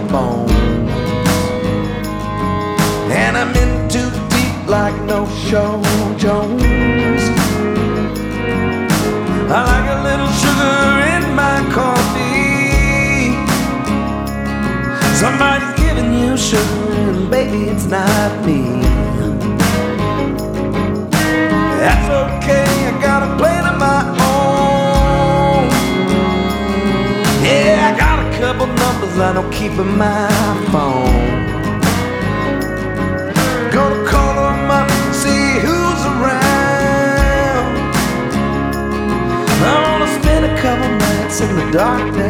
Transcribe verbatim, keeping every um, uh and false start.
bones. And I'm in too deep like no show Jones. I like a little sugar in my coffee. Somebody's giving you sugar and baby it's not me. That's okay, I got a plan of my own. Yeah, I got a couple numbers I don't keep in my phone. Gonna call them up and see who's around. I wanna spend a couple nights in the darkness